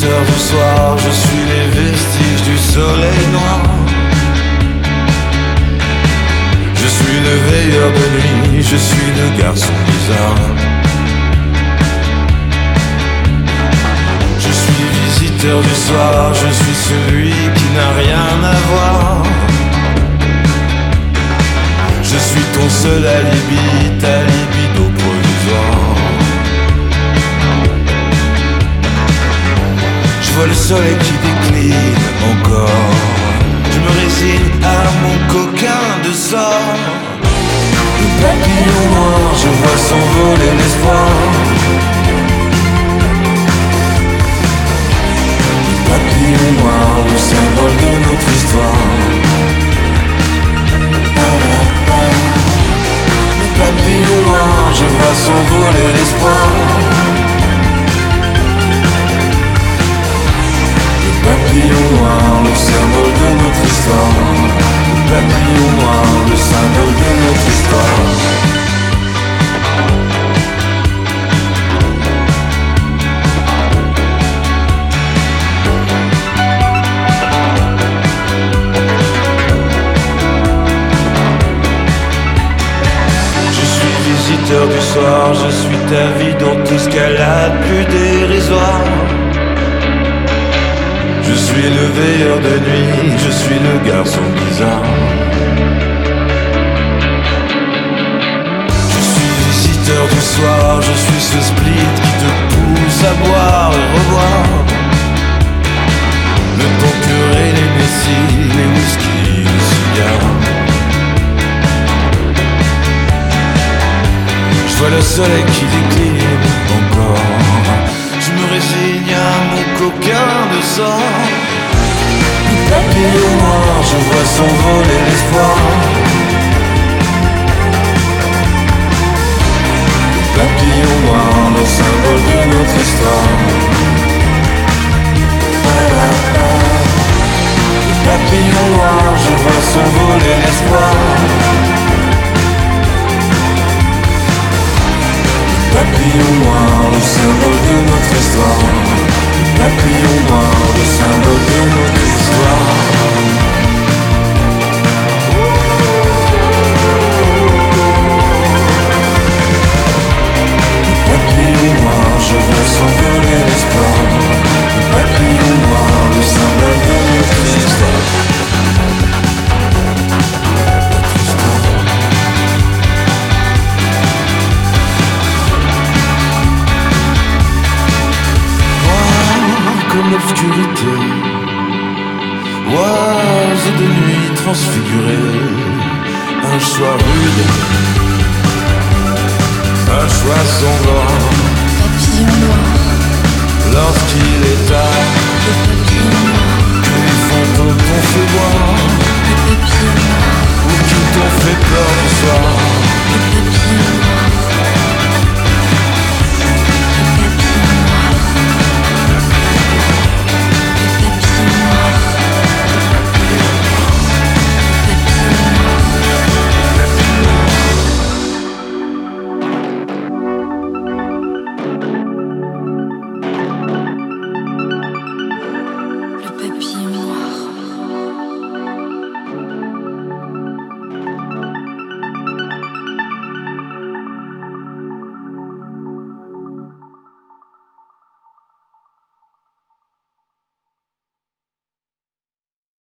visiteurs du soir, je suis les vestiges du soleil noir. Je suis le veilleur de nuit, je suis le garçon bizarre. Je suis visiteur du soir, je suis celui qui n'a rien à voir. Je suis ton seul alibi, ta libido provisoire. Je vois le soleil qui décline encore. Je me résigne à mon coquin de sort. Le papillon noir, je vois s'envoler l'espoir. Le papillon noir, le symbole de notre histoire. Le papillon noir, je vois s'envoler l'espoir. Le papillon noir, le symbole de notre histoire. Le papillon noir, le symbole de notre histoire. Je suis visiteur du soir, je suis ta vie dans tout ce qu'elle a de plus dérisoire. Je suis le veilleur de nuit, je suis le garçon bizarre. Je suis visiteur du soir, je suis ce split qui te pousse à boire et revoir. Le ton puré, les messies, les whisky, les cigares. Je vois le soleil qui décline encore. Je me résigne à mon coquin de sort. Le papillon noir, je vois s'envoler l'espoir. Le papillon noir, le symbole de notre histoire. Le papillon noir, je vois s'envoler l'espoir. Le papillon noir, le symbole de notre histoire. Le papillon noir, le symbole de notre histoire. Le papillon noir, je veux s'envoler l'espoir. Le papillon noir, le symbole de notre histoire. Comme l'obscurité, oise de nuit transfigurée, un choix rude, un choix sanglant. Papillon noir, Lorsqu'il est tard, le papillon noir, que les fantômes t'ont fait boire, le papillon noir, ou qui t'ont fait peur du soir.